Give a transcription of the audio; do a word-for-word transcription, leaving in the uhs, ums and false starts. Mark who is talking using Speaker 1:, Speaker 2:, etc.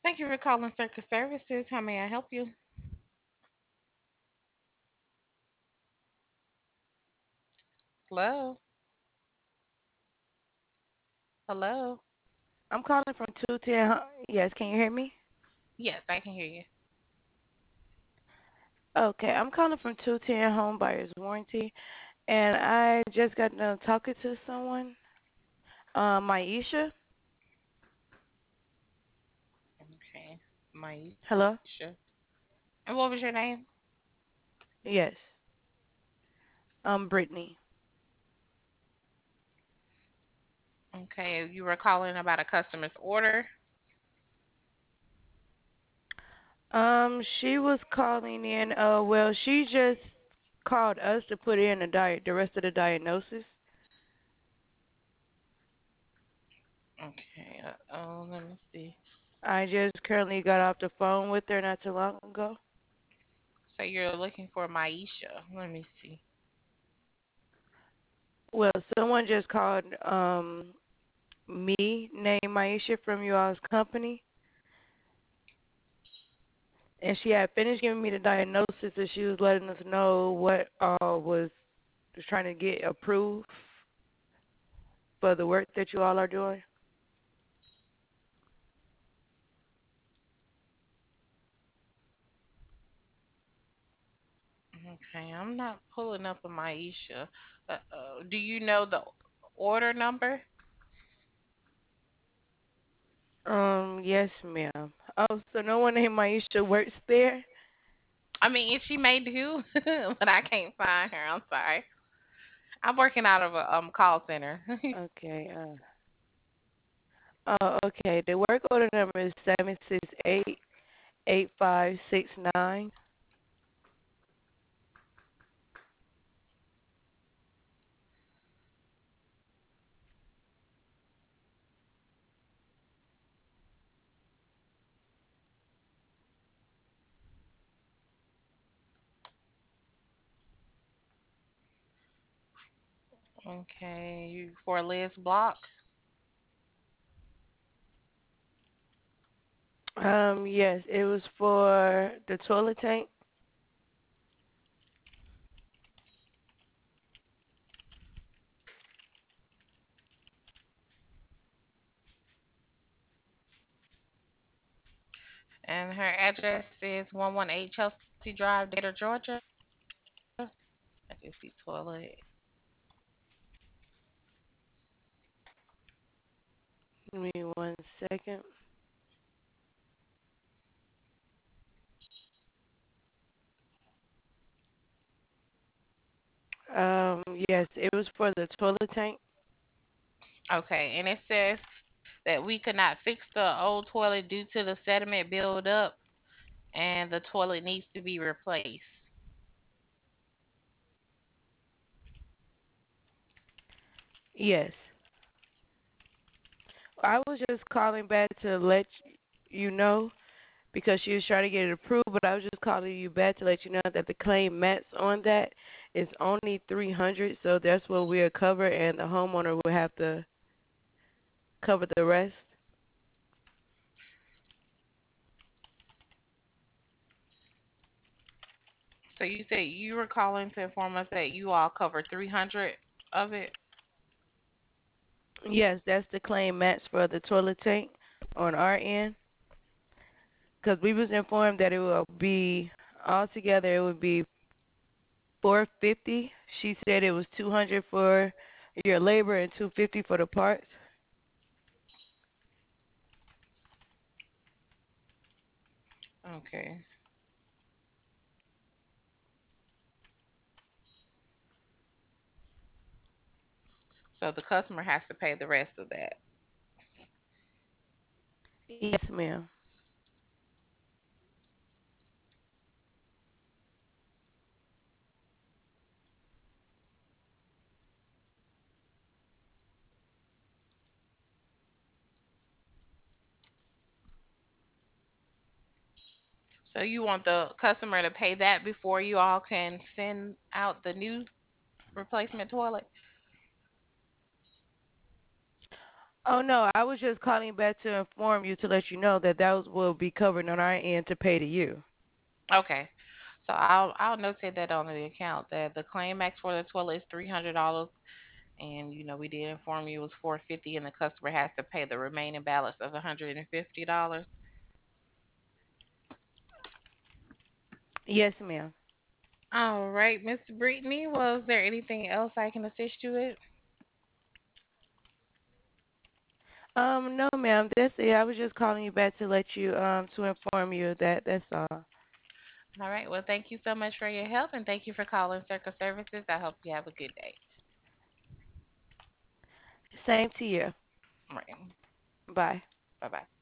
Speaker 1: Thank you for calling Circus Services. How may I help you? Hello? Hello?
Speaker 2: I'm calling from two ten. Ho- Yes, can you hear me?
Speaker 1: Yes, I can hear you.
Speaker 2: Okay, I'm calling from two ten Home Buyers Warranty, and I just got done talking to someone. Um, Maisha.
Speaker 1: Okay. Maisha.
Speaker 2: Hello.
Speaker 1: And what was your name?
Speaker 2: Yes. Um, Brittany.
Speaker 1: Okay, you were calling about a customer's order.
Speaker 2: Um, she was calling in. Uh, well, she just called us to put in the diet, the rest of the diagnosis.
Speaker 1: Okay. Uh, oh, let me see.
Speaker 2: I just currently got off the phone with her not too long ago.
Speaker 1: So you're looking for Maisha. Let me see.
Speaker 2: Well, someone just called um me named Maisha from you all's company, and she had finished giving me the diagnosis, and she was letting us know what uh was was trying to get approved for the work that you all are doing.
Speaker 1: Okay, I'm not pulling up a Maisha. Uh, uh, do you know the order number?
Speaker 2: Um, yes, ma'am. Oh, so no one named Maisha works there?
Speaker 1: I mean, if she may do, but I can't find her. I'm sorry. I'm working out of a um call center.
Speaker 2: Okay. Uh, oh, okay. The work order number is seven six eight eight five six nine.
Speaker 1: Okay, you for Liz Block.
Speaker 2: Um, yes, it was for the toilet tank.
Speaker 1: And her address is one one eight Chelsea Drive, Decatur, Georgia. I can see toilet.
Speaker 2: Give me one second. Um, yes, it was for the toilet tank.
Speaker 1: Okay, and it says that we could not fix the old toilet due to the sediment buildup, and the toilet needs to be replaced.
Speaker 2: Yes. I was just calling back to let you know because she was trying to get it approved, but I was just calling you back to let you know that the claim match on that is only three hundred, so that's what we'll cover, and the homeowner will have to cover the rest.
Speaker 1: So you said you were calling to inform us that you all covered three hundred of it.
Speaker 2: Yes, that's the claim match for the toilet tank on our end because we was informed that it will be altogether it would be four fifty. She said it was two hundred for your labor and two fifty for the parts.
Speaker 1: Okay. So the customer has to pay the rest of that.
Speaker 2: Yes, ma'am.
Speaker 1: So you want the customer to pay that before you all can send out the new replacement toilet?
Speaker 2: Oh no, I was just calling back to inform you to let you know that those will be covered on our end to pay to you.
Speaker 1: Okay. So I'll I'll notate that on the account that the claim max for the toilet is three hundred dollars, and you know we did inform you it was four fifty, and the customer has to pay the remaining balance of one hundred and fifty dollars.
Speaker 2: Yes, ma'am.
Speaker 1: All right, Miss Brittany, was there anything else I can assist you with?
Speaker 2: Um, no, ma'am. That's it. I was just calling you back to let you um to inform you that that's all.
Speaker 1: All right. Well, thank you so much for your help, and thank you for calling Circle Services. I hope you have a good day.
Speaker 2: Same to you.
Speaker 1: All right.
Speaker 2: Bye.
Speaker 1: Bye bye.